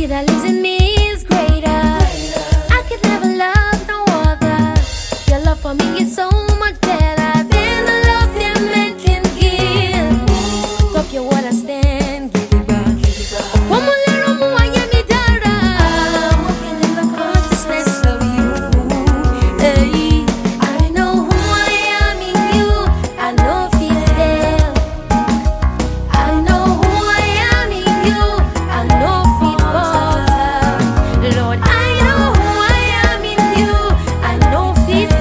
that lives in me is greater. I could never love no other. Your love for me is so much better than the love that men can give. Top you what I stand, give it back. One more little more, I am me dara. I'm walking in the consciousness of you. Hey, I know who I am in you. I know feel. I know who I am in you. I know feel water. Lord, I know who I am in you. I know feel.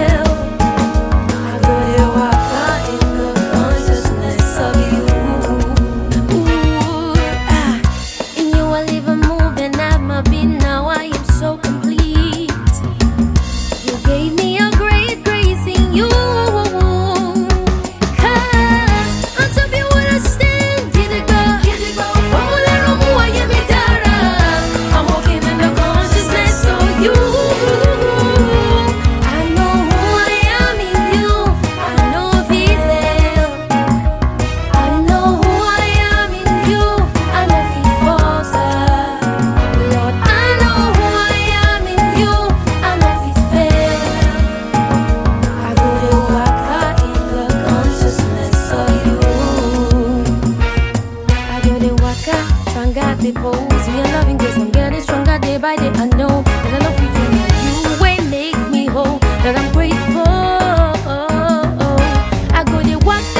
I go to walk in the consciousness of you. Ooh, in you I live and move and have my being. Now I am so complete. You gave me a great grace in you. 'Cause on top you what I stand, did it go? One more little more, I am it dara. I'm walking in the consciousness of you. I know who I am in you. I know feel. I know who I am in you. I know feel water. Lord, I know who I am in you. I know feel. I go to walk in the consciousness of you. I go to walk stronger the pose. Your loving grace, I'm getting stronger day by day. I know that I love you. You will make me whole. That I'm grateful. I go to walk